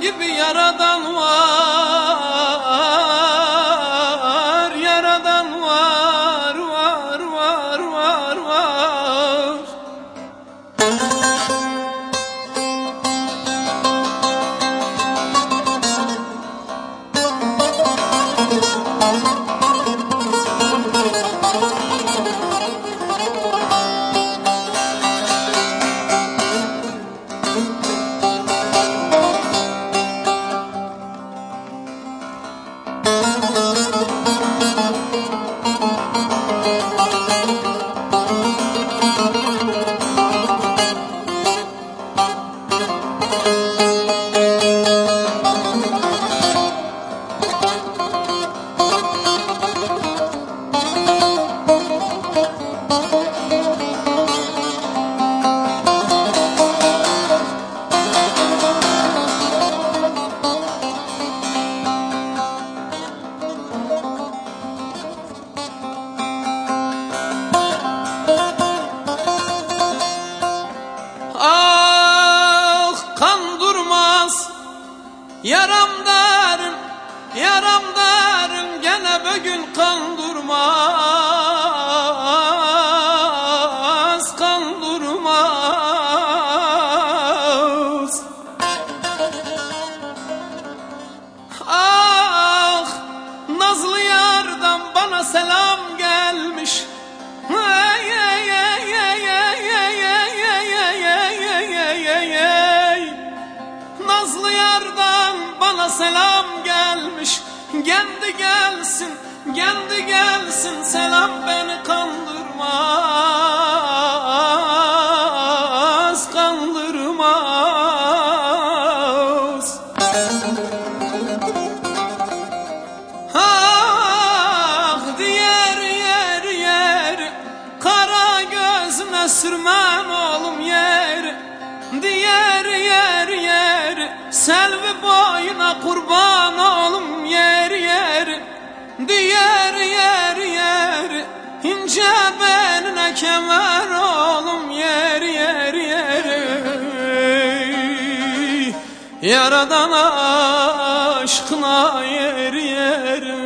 gibi yaradan var, yaradan var, var, var, var, var. Yaram derim, yaram derim, gene bugün kan durmaz, kan durmaz. Ah, nazlı yardan bana selam gelmiş. Hey, hey, hey, hey, hey, hey, hey, hey, hey, hey, hey. Nazlı yardan bana selam gelmiş. Kendi gelsin, kendi gelsin, selam beni kandırmaz, kandırmaz. Ah, diğer yer yer, kara gözüne sürmem oğlum yer. Diğer yer yer, selvi boyuna kurban oğlum yer yer. Diğer yer yer, ince beline kemer oğlum yer yer yer. Yaradan aşkına yer yer.